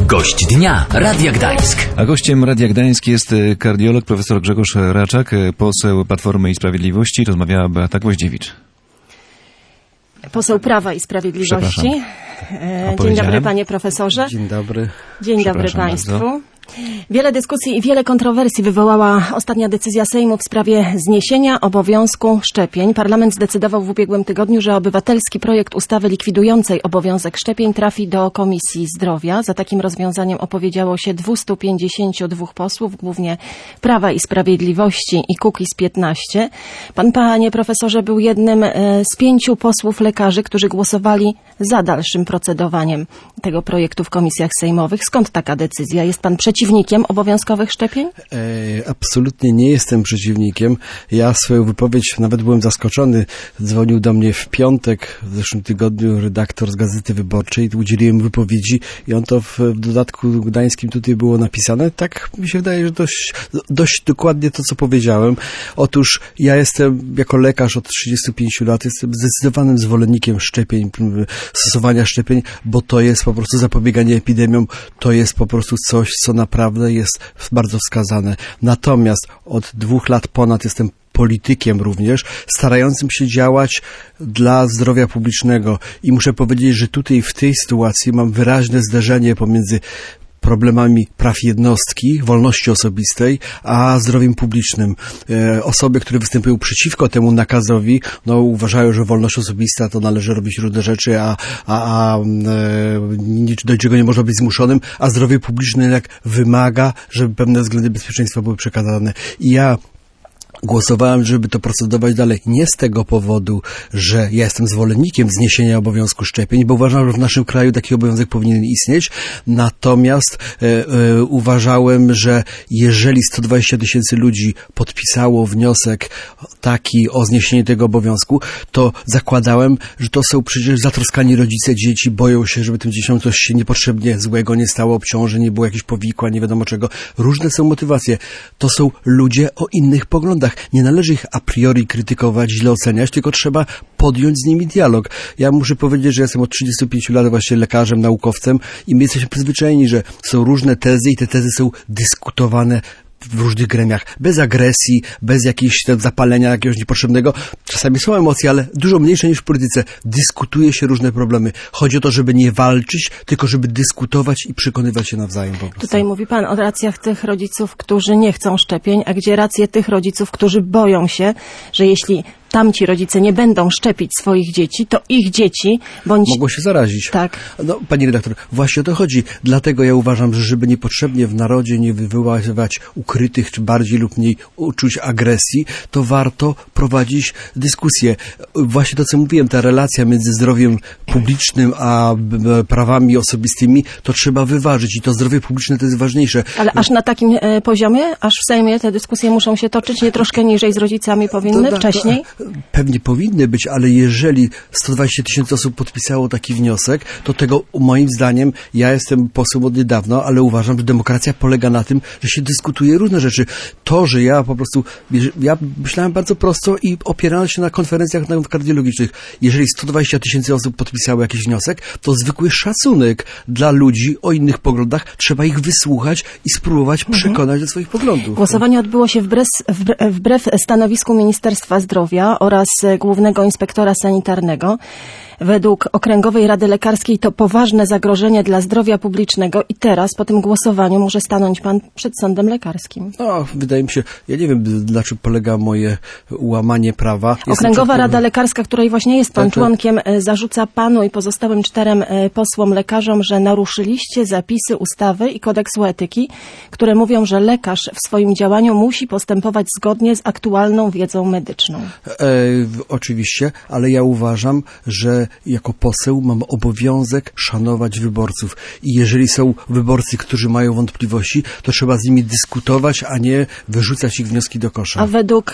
Gość dnia Radia Gdańsk. A gościem Radia Gdańsk jest kardiolog profesor Grzegorz Raczak, poseł Platformy i Sprawiedliwości. Rozmawiała Beata Gwoździewicz. Poseł Prawa i Sprawiedliwości. Dzień dobry, panie profesorze. Dzień dobry. Dzień dobry państwu. Bardzo. Wiele dyskusji i wiele kontrowersji wywołała ostatnia decyzja Sejmu w sprawie zniesienia obowiązku szczepień. Parlament zdecydował w ubiegłym tygodniu, że obywatelski projekt ustawy likwidującej obowiązek szczepień trafi do Komisji Zdrowia. Za takim rozwiązaniem opowiedziało się 252 posłów, głównie Prawa i Sprawiedliwości i Kukiz15. Pan, panie profesorze, był jednym z 5 posłów lekarzy, którzy głosowali za dalszym procedowaniem tego projektu w komisjach sejmowych. Skąd taka decyzja? Jest pan przeciwnikiem obowiązkowych szczepień? Absolutnie nie jestem przeciwnikiem. Ja swoją wypowiedź, nawet byłem zaskoczony, dzwonił do mnie w piątek w zeszłym tygodniu redaktor z Gazety Wyborczej, udzieliłem wypowiedzi i on to w dodatku gdańskim tutaj było napisane. Tak mi się wydaje, że dość dokładnie to, co powiedziałem. Otóż ja jestem jako lekarz od 35 lat, jestem zdecydowanym zwolennikiem szczepień, stosowania szczepień, bo to jest po prostu zapobieganie epidemiom, to jest po prostu coś, co naprawdę jest bardzo wskazane. Natomiast od 2 lat ponad jestem politykiem również, starającym się działać dla zdrowia publicznego i muszę powiedzieć, że tutaj w tej sytuacji mam wyraźne zderzenie pomiędzy problemami praw jednostki, wolności osobistej, a zdrowiem publicznym. Osoby, które występują przeciwko temu nakazowi, uważają, że wolność osobista to należy robić różne rzeczy, a do czego nie można być zmuszonym, a zdrowie publiczne jednak wymaga, żeby pewne względy bezpieczeństwa były przekazane. I ja głosowałem, żeby to procedować dalej. Nie z tego powodu, że ja jestem zwolennikiem zniesienia obowiązku szczepień, bo uważam, że w naszym kraju taki obowiązek powinien istnieć. Natomiast uważałem, że jeżeli 120 000 ludzi podpisało wniosek taki o zniesienie tego obowiązku, to zakładałem, że to są przecież zatroskani rodzice dzieci, boją się, żeby tym dzieciom coś się niepotrzebnie złego nie stało, obciążeń, nie było jakichś powikłań, nie wiadomo czego. Różne są motywacje. To są ludzie o innych poglądach. Nie należy ich a priori krytykować, źle oceniać, tylko trzeba podjąć z nimi dialog. Ja muszę powiedzieć, że jestem od 35 lat właśnie lekarzem, naukowcem i my jesteśmy przyzwyczajeni, że są różne tezy i te tezy są dyskutowane w różnych gremiach, bez agresji, bez jakiegoś zapalenia jakiegoś niepotrzebnego. Czasami są emocje, ale dużo mniejsze niż w polityce. Dyskutuje się różne problemy. Chodzi o to, żeby nie walczyć, tylko żeby dyskutować i przekonywać się nawzajem po prostu. Tutaj mówi pan o racjach tych rodziców, którzy nie chcą szczepień, a gdzie racje tych rodziców, którzy boją się, że jeśli tamci rodzice nie będą szczepić swoich dzieci, to ich dzieci mogą się zarazić. Tak. No, pani redaktor, właśnie o to chodzi. Dlatego ja uważam, że żeby niepotrzebnie w narodzie nie wywoływać ukrytych, czy bardziej lub mniej uczuć agresji, to warto prowadzić dyskusję. Właśnie to, co mówiłem, ta relacja między zdrowiem publicznym a prawami osobistymi, to trzeba wyważyć i to zdrowie publiczne to jest ważniejsze. Ale aż na takim poziomie, aż w Sejmie te dyskusje muszą się toczyć, nie troszkę niżej z rodzicami powinny wcześniej? Pewnie powinny być, ale jeżeli 120 000 osób podpisało taki wniosek, to tego moim zdaniem, ja jestem posłem od niedawna, ale uważam, że demokracja polega na tym, że się dyskutuje różne rzeczy. To, że ja po prostu, ja myślałem bardzo prosto i opierałem się na konferencjach kardiologicznych. Jeżeli 120 000 osób podpisało jakiś wniosek, to zwykły szacunek dla ludzi o innych poglądach, trzeba ich wysłuchać i spróbować przekonać do swoich poglądów. Głosowanie odbyło się wbrew stanowisku Ministerstwa Zdrowia oraz Głównego Inspektora Sanitarnego. Według Okręgowej Rady Lekarskiej to poważne zagrożenie dla zdrowia publicznego i teraz po tym głosowaniu może stanąć pan przed sądem lekarskim. No, wydaje mi się, ja nie wiem, na czym polega moje łamanie prawa. Okręgowa Rada Lekarska, której właśnie jest pan członkiem, zarzuca panu i pozostałym 4 posłom lekarzom, że naruszyliście zapisy ustawy i kodeksu etyki, które mówią, że lekarz w swoim działaniu musi postępować zgodnie z aktualną wiedzą medyczną. Oczywiście, ale ja uważam, że jako poseł mam obowiązek szanować wyborców. I jeżeli są wyborcy, którzy mają wątpliwości, to trzeba z nimi dyskutować, a nie wyrzucać ich wnioski do kosza. A według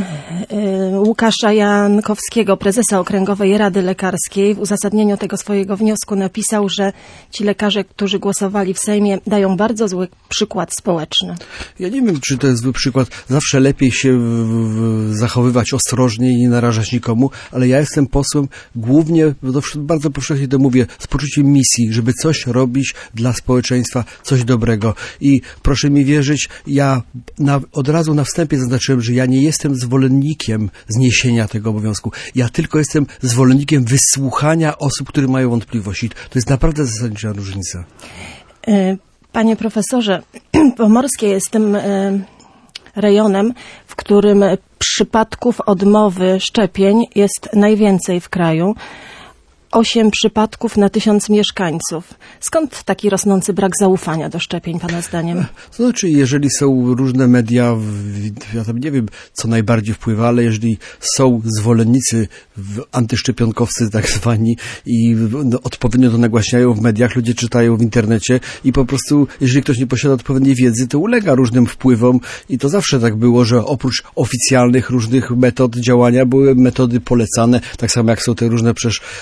Łukasza Jankowskiego, prezesa Okręgowej Rady Lekarskiej, w uzasadnieniu tego swojego wniosku napisał, że ci lekarze, którzy głosowali w Sejmie, dają bardzo zły przykład społeczny. Ja nie wiem, czy to jest zły przykład. Zawsze lepiej się zachowywać ostrożnie i nie narażać nikomu, ale ja jestem posłem głównie szczepienie, bardzo powszechnie to mówię, z poczuciem misji, żeby coś robić dla społeczeństwa, coś dobrego. I proszę mi wierzyć, ja od razu na wstępie zaznaczyłem, że ja nie jestem zwolennikiem zniesienia tego obowiązku. Ja tylko jestem zwolennikiem wysłuchania osób, które mają wątpliwości. To jest naprawdę zasadnicza różnica. Panie profesorze, Pomorskie jest tym rejonem, w którym przypadków odmowy szczepień jest najwięcej w kraju. 8 przypadków na 1000 mieszkańców. Skąd taki rosnący brak zaufania do szczepień, pana zdaniem? To znaczy, jeżeli są różne media, ja tam nie wiem, co najbardziej wpływa, ale jeżeli są zwolennicy, antyszczepionkowcy tak zwani i odpowiednio to nagłaśniają w mediach, ludzie czytają w internecie i po prostu, jeżeli ktoś nie posiada odpowiedniej wiedzy, to ulega różnym wpływom i to zawsze tak było, że oprócz oficjalnych różnych metod działania były metody polecane, tak samo jak są te różne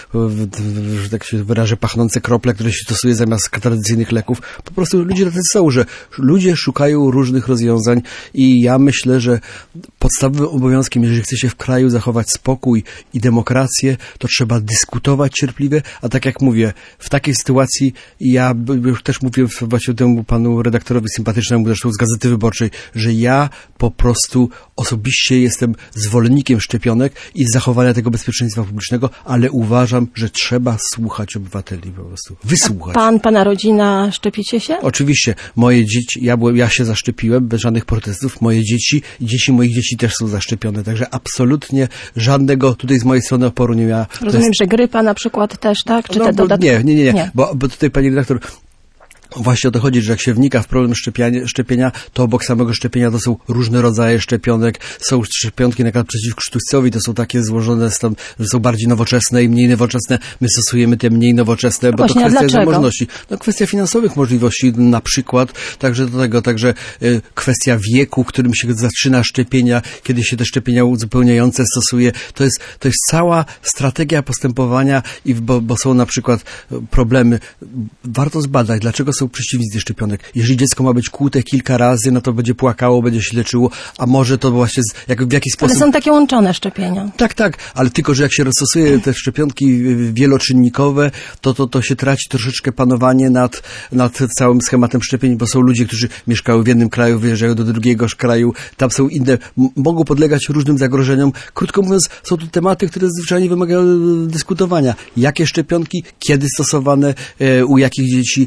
że tak się wyrażę, pachnące krople, które się stosuje zamiast tradycyjnych leków. Po prostu ludzie tacy są, że ludzie szukają różnych rozwiązań i ja myślę, że podstawowym obowiązkiem, jeżeli chce się w kraju zachować spokój i demokrację, to trzeba dyskutować cierpliwie, a tak jak mówię, w takiej sytuacji ja już też mówię właśnie temu panu redaktorowi sympatycznemu, zresztą z Gazety Wyborczej, że ja po prostu osobiście jestem zwolennikiem szczepionek i zachowania tego bezpieczeństwa publicznego, ale uważam, że trzeba słuchać obywateli po prostu. Wysłuchać. Pana rodzina, szczepicie się? Oczywiście. Moje dzieci, ja się zaszczepiłem bez żadnych protestów. Moje dzieci i dzieci moich dzieci też są zaszczepione. Także absolutnie żadnego tutaj z mojej strony oporu nie miała. Rozumiem, że grypa na przykład też, tak? Czy te dodatki? Nie. Bo tutaj pani redaktor, właśnie o to chodzi, że jak się wnika w problem szczepienia, to obok samego szczepienia to są różne rodzaje szczepionek. Są szczepionki na przykład przeciwkrztuścowi, to są takie złożone, że są bardziej nowoczesne i mniej nowoczesne. My stosujemy te mniej nowoczesne, bo to kwestia zamożności. No, kwestia finansowych możliwości na przykład, także kwestia wieku, w którym się zaczyna szczepienia, kiedy się te szczepienia uzupełniające stosuje. To jest cała strategia postępowania, bo są na przykład problemy. Warto zbadać, dlaczego są przeciwnicy szczepionek. Jeżeli dziecko ma być kłute kilka razy, no to będzie płakało, będzie się leczyło, a może to właśnie w jakiś sposób... Ale są takie łączone szczepienia. Tak, ale tylko, że jak się stosuje te szczepionki wieloczynnikowe, to się traci troszeczkę panowanie nad całym schematem szczepień, bo są ludzie, którzy mieszkają w jednym kraju, wyjeżdżają do drugiego kraju, tam są inne, mogą podlegać różnym zagrożeniom. Krótko mówiąc, są to tematy, które zwyczajnie wymagają dyskutowania. Jakie szczepionki, kiedy stosowane, u jakich dzieci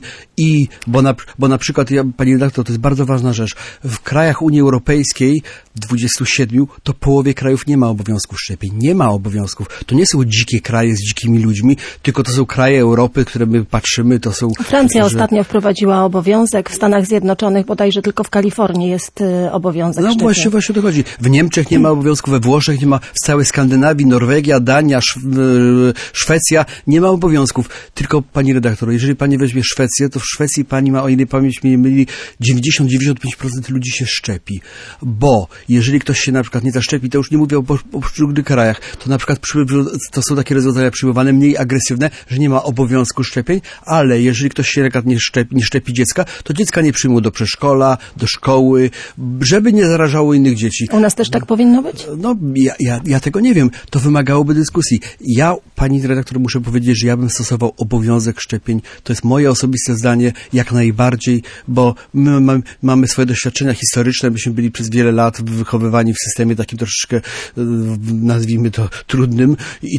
bo na przykład, pani redaktor, to jest bardzo ważna rzecz. W krajach Unii Europejskiej, 27, to połowie krajów nie ma obowiązków szczepień. Nie ma obowiązków. To nie są dzikie kraje z dzikimi ludźmi, tylko to są kraje Europy, które my patrzymy, to są... Francja ostatnio wprowadziła obowiązek, w Stanach Zjednoczonych bodajże tylko w Kalifornii jest obowiązek szczepień. No właśnie to chodzi. W Niemczech nie ma obowiązku, we Włoszech nie ma, w całej Skandynawii, Norwegia, Dania, Szwecja nie ma obowiązków. Tylko, pani redaktor, jeżeli pani weźmie Szwecję, to w Szwecji pani ma, o ile pamięć mnie myli, 90-95% ludzi się szczepi. Bo jeżeli ktoś się na przykład nie zaszczepi, to już nie mówię o poszczególnych krajach, to na przykład to są takie rozwiązania przyjmowane mniej agresywne, że nie ma obowiązku szczepień, ale jeżeli ktoś się na przykład nie szczepi dziecka, to dziecka nie przyjmą do przedszkola, do szkoły, żeby nie zarażało innych dzieci. U nas też tak powinno być? No, ja tego nie wiem. To wymagałoby dyskusji. Ja, pani redaktor, muszę powiedzieć, że ja bym stosował obowiązek szczepień. To jest moje osobiste zdanie, jak najbardziej, bo my mamy swoje doświadczenia historyczne, myśmy byli przez wiele lat wychowywani w systemie takim troszeczkę, nazwijmy to, trudnym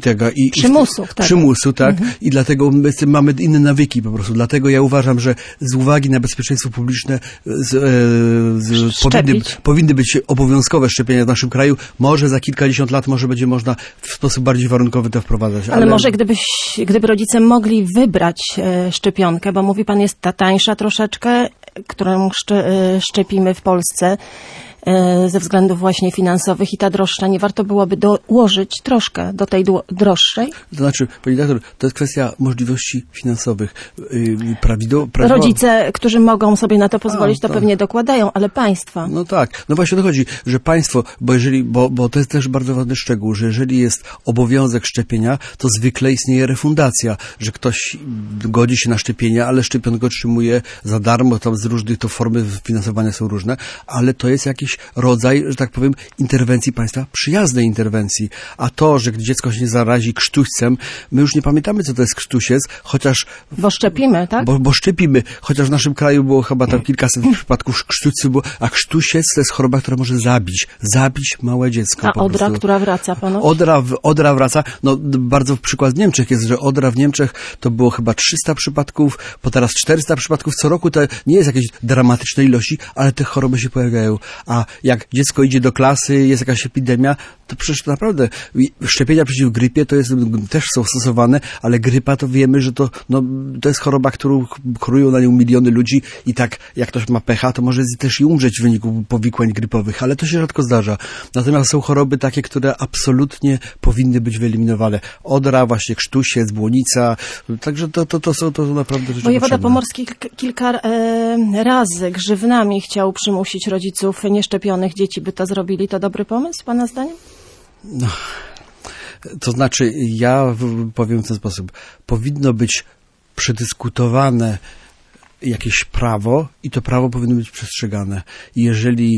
przymusu, tak? I dlatego my mamy inne nawyki po prostu. Dlatego ja uważam, że z uwagi na bezpieczeństwo publiczne powinny być obowiązkowe szczepienia w naszym kraju. Może za kilkadziesiąt lat może będzie można w sposób bardziej warunkowy to wprowadzać. Ale może gdyby rodzice mogli wybrać szczepionkę, bo mówi pan, jest ta tańsza troszeczkę, którą szczepimy w Polsce ze względów właśnie finansowych i ta droższa, nie warto byłoby dołożyć troszkę do tej droższej? To znaczy, pani redaktor, to jest kwestia możliwości finansowych. Rodzice, którzy mogą sobie na to pozwolić, to pewnie dokładają, ale państwa. No tak, no właśnie o to chodzi, że państwo, bo to jest też bardzo ważny szczegół, że jeżeli jest obowiązek szczepienia, to zwykle istnieje refundacja, że ktoś godzi się na szczepienia, ale szczepionkę otrzymuje za darmo, tam z różnych to formy finansowania są różne, ale to jest jakiś jakiś rodzaj, że tak powiem, interwencji państwa, przyjaznej interwencji. A to, że dziecko się nie zarazi krztuścem, my już nie pamiętamy, co to jest krztusiec, chociaż... Bo szczepimy, tak? Bo szczepimy, chociaż w naszym kraju było chyba tam kilkaset przypadków krztuścu, a krztusiec to jest choroba, która może zabić małe dziecko. A odra, która wraca ponoć? Odra wraca. No, bardzo przykład w Niemczech jest, że odra w Niemczech to było chyba 300 przypadków, po teraz 400 przypadków co roku. To nie jest jakieś dramatyczne ilości, ale te choroby się pojawiają. A jak dziecko idzie do klasy, jest jakaś epidemia, to przecież to naprawdę szczepienia przeciw grypie to też są stosowane, ale grypa to wiemy, że to jest choroba, którą chorują na nią miliony ludzi i tak jak ktoś ma pecha, to może też i umrzeć w wyniku powikłań grypowych, ale to się rzadko zdarza. Natomiast są choroby takie, które absolutnie powinny być wyeliminowane. Odra, właśnie krztusiec, błonica, także to są naprawdę rzeczy Wojewoda potrzebne. Pomorski kilka razy grzywnami chciał przymusić rodziców nieszczepionych dzieci, by to zrobili. To dobry pomysł, pana zdaniem? No, to znaczy, ja powiem w ten sposób. Powinno być przedyskutowane jakieś prawo i to prawo powinno być przestrzegane. Jeżeli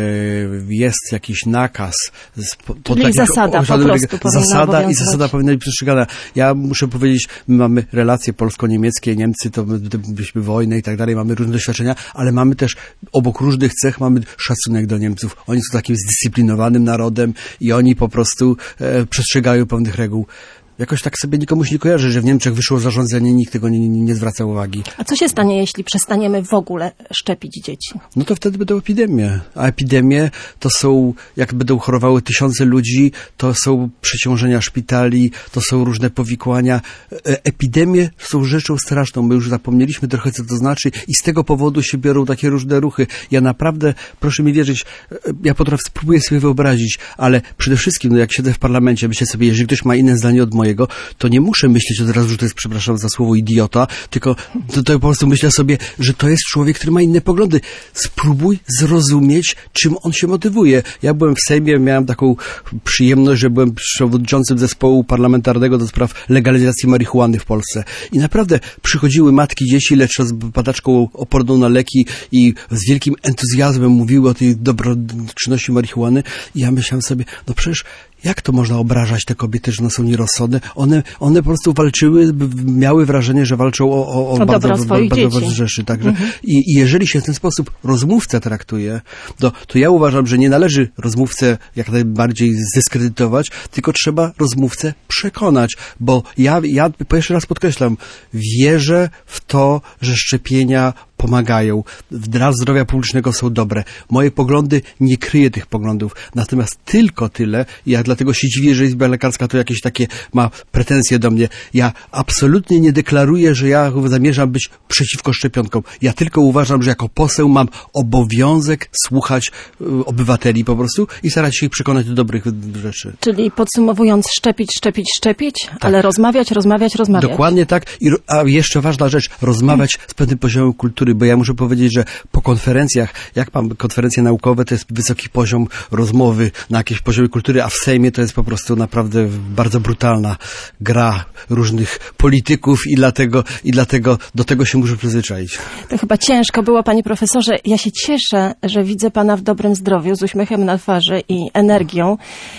jest jakiś nakaz... Czyli zasada po prostu zasada powinna być przestrzegana. Ja muszę powiedzieć, my mamy relacje polsko-niemieckie, Niemcy to byliśmy wojnę i tak dalej, mamy różne doświadczenia, ale mamy też obok różnych cech mamy szacunek do Niemców. Oni są takim zdyscyplinowanym narodem i oni po prostu przestrzegają pewnych reguł. Jakoś tak sobie nikomu się nie kojarzy, że w Niemczech wyszło zarządzenie, nikt tego nie zwraca uwagi. A co się stanie, jeśli przestaniemy w ogóle szczepić dzieci? No to wtedy będą epidemie. A epidemie to są, jak będą chorowały tysiące ludzi, to są przeciążenia szpitali, to są różne powikłania. Epidemie są rzeczą straszną. My już zapomnieliśmy trochę, co to znaczy i z tego powodu się biorą takie różne ruchy. Ja naprawdę, proszę mi wierzyć, ja spróbuję sobie wyobrazić, ale przede wszystkim, jak siedzę w parlamencie, myślę sobie, jeżeli ktoś ma inne zdanie od mojego, to nie muszę myśleć od razu, że to jest, przepraszam za słowo, idiota, tylko to po prostu myślę sobie, że to jest człowiek, który ma inne poglądy. Spróbuj zrozumieć, czym on się motywuje. Ja byłem w Sejmie, miałem taką przyjemność, że byłem przewodniczącym zespołu parlamentarnego do spraw legalizacji marihuany w Polsce. I naprawdę przychodziły matki dzieci, lecz z badaczką oporną na leki i z wielkim entuzjazmem mówiły o tej dobroczynności marihuany. I ja myślałem sobie, no przecież jak to można obrażać te kobiety, że one są nierozsądne? One po prostu walczyły, miały wrażenie, że walczą o bardzo ważne rzeczy. Także i jeżeli się w ten sposób rozmówcę traktuje, to ja uważam, że nie należy rozmówcę jak najbardziej zdyskredytować, tylko trzeba rozmówcę przekonać, bo ja jeszcze raz podkreślam, wierzę w to, że szczepienia pomagają. Dla zdrowia publicznego są dobre. Moje poglądy nie kryję tych poglądów. Natomiast tylko tyle, ja dlatego się dziwię, że Izba Lekarska to jakieś takie ma pretensje do mnie. Ja absolutnie nie deklaruję, że ja zamierzam być przeciwko szczepionkom. Ja tylko uważam, że jako poseł mam obowiązek słuchać obywateli po prostu i starać się ich przekonać do dobrych rzeczy. Czyli podsumowując, szczepić, tak. Ale rozmawiać. Dokładnie tak. A jeszcze ważna rzecz, rozmawiać z pewnym poziomem kultury, bo ja muszę powiedzieć, że po konferencjach, jak mam konferencje naukowe, to jest wysoki poziom rozmowy na jakimś poziomie kultury, a w Sejmie to jest po prostu naprawdę bardzo brutalna gra różnych polityków i dlatego do tego się muszę przyzwyczaić. To chyba ciężko było, panie profesorze. Ja się cieszę, że widzę pana w dobrym zdrowiu, z uśmiechem na twarzy i energią,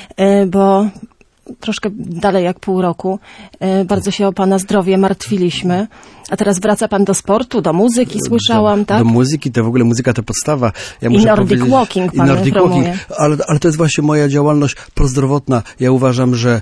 bo troszkę dalej jak pół roku. Bardzo się o pana zdrowie martwiliśmy. A teraz wraca pan do sportu, do muzyki, słyszałam, tak? Do muzyki, to w ogóle muzyka to podstawa. Ja muszę Nordic Walking pan promuje. Ale to jest właśnie moja działalność prozdrowotna. Ja uważam, że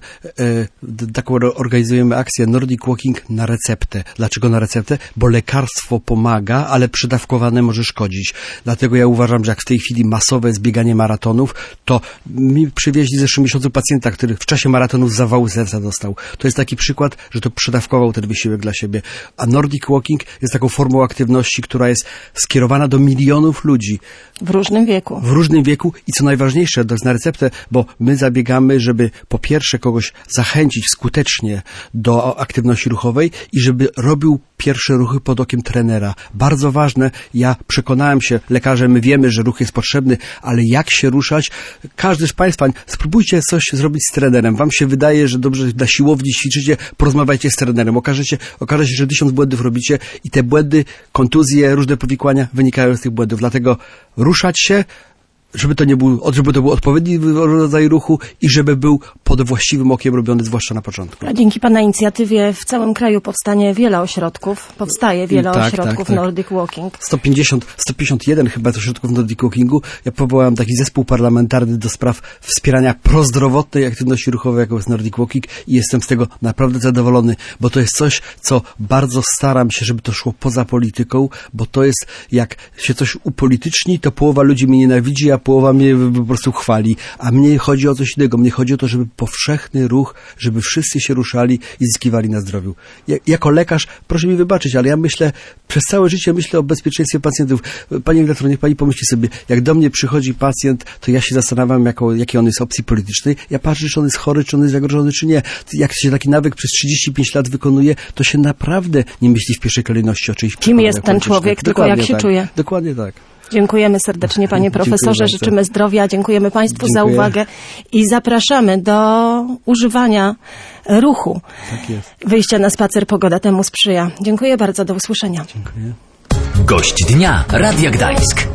taką organizujemy akcję Nordic Walking na receptę. Dlaczego na receptę? Bo lekarstwo pomaga, ale przedawkowane może szkodzić. Dlatego ja uważam, że jak w tej chwili masowe jest bieganie maratonów, to mi przywieźli w zeszłym miesiącu pacjenta, który w czasie maratonów zawału serca dostał. To jest taki przykład, że to przedawkował ten wysiłek dla siebie. A Nordic Walking jest taką formą aktywności, która jest skierowana do milionów ludzi. W różnym wieku. W różnym wieku i co najważniejsze, to jest na receptę, bo my zabiegamy, żeby po pierwsze kogoś zachęcić skutecznie do aktywności ruchowej i żeby robił pierwsze ruchy pod okiem trenera. Bardzo ważne, ja przekonałem się, lekarze, my wiemy, że ruch jest potrzebny, ale jak się ruszać? Każdy z Państwa, spróbujcie coś zrobić z trenerem. Wam się wydaje, że dobrze na siłowni ćwiczycie, porozmawiajcie z trenerem. Okaże się, że 1000 błędów robicie i te błędy, kontuzje, różne powikłania wynikają z tych błędów. Dlatego ruszać się, żeby to był odpowiedni rodzaj ruchu i żeby był pod właściwym okiem robiony, zwłaszcza na początku. A dzięki Pana inicjatywie w całym kraju powstaje wiele ośrodków Nordic Walking. 151 chyba ośrodków Nordic Walkingu. Ja powołałem taki zespół parlamentarny do spraw wspierania prozdrowotnej aktywności ruchowej, jaką jest Nordic Walking i jestem z tego naprawdę zadowolony, bo to jest coś, co bardzo staram się, żeby to szło poza polityką, bo to jest, jak się coś upolityczni, to połowa ludzi mnie nienawidzi, a połowa mnie po prostu chwali. A mnie chodzi o coś innego. Mnie chodzi o to, żeby powszechny ruch, żeby wszyscy się ruszali i zyskiwali na zdrowiu. Jako lekarz, proszę mi wybaczyć, ale ja myślę, przez całe życie myślę o bezpieczeństwie pacjentów. Pani redaktor, niech pani pomyśli sobie, jak do mnie przychodzi pacjent, to ja się zastanawiam, jakie on jest opcji politycznej. Ja patrzę, czy on jest chory, czy on jest zagrożony, czy nie. Jak się taki nawyk przez 35 lat wykonuje, to się naprawdę nie myśli w pierwszej kolejności o czyichś Kim jest ten człowiek, tylko jak się czuje. Dokładnie tak. Dziękujemy serdecznie, panie profesorze. Życzymy zdrowia. Dziękujemy państwu za uwagę i zapraszamy do używania ruchu. Tak jest. Wyjścia na spacer, pogoda temu sprzyja. Dziękuję bardzo, do usłyszenia. Dziękuję. Gość dnia Radia Gdańsk.